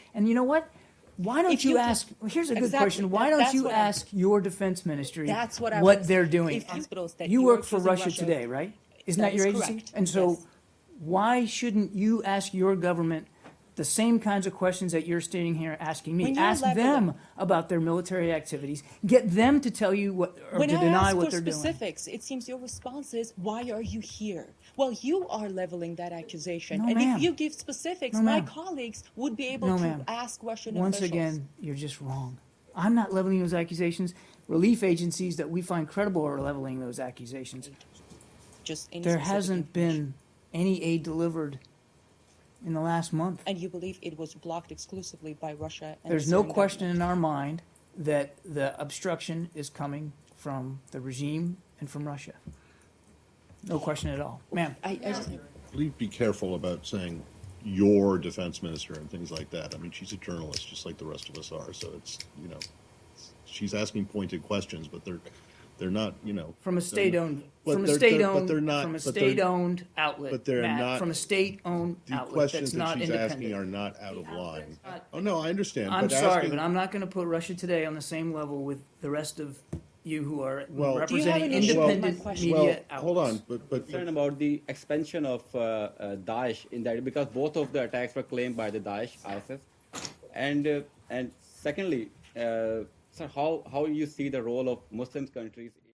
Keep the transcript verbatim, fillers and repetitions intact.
And you know what? Why don't If you you- ask? Well, here's a good Exactly. question. Why That- don't that's you what I'm- ask your defense ministry That's what I what was- they're doing? if hospitals that You you work are for accusing Russia Russia- Today, right? Isn't That that, your is agency? correct. And so, Yes. why shouldn't you ask your government the same kinds of questions that you're standing here asking me? When you're Ask leveling- them about their military activities. Get them to tell you what or When to I deny ask what for they're doing. specifics, it seems your response is, why are you here? Well, you are leveling that accusation. No, and ma'am. if you give specifics, No, my ma'am. colleagues would be able No, to ma'am. ask Russian Once officials. again, you're just wrong. I'm not leveling those accusations. Relief agencies that we find credible are leveling those accusations. Just any There specific hasn't information. been any aid delivered in the last month. And you believe it was blocked exclusively by Russia? And There's the no Syrian question government? in our mind that the obstruction is coming from the regime and from Russia. No question at all. Ma'am. I, I just, Please be careful about saying your defense minister and things like that. I mean, she's a journalist, just like the rest of us are. So it's, you know, she's asking pointed questions, but they're they're not, you know, From a state-owned, but from a they're- they're- state-owned, but they're not- from a but they're- state-owned outlet, but they're Matt, not- from a state-owned the outlet questions that's that not she's asking independent. are not out of line. not- Oh no, I understand. I'm but sorry, asking, but I'm not going to put Russia Today on the same level with the rest of you who are Well- Do you have representing an issue with my independent question? well, media outlets. hold on, but but Concerned about the expansion of uh, uh, Daesh in that, because both of the attacks were claimed by the Daesh, I S S, and uh, and secondly, uh, sir, how how you see the role of Muslim countries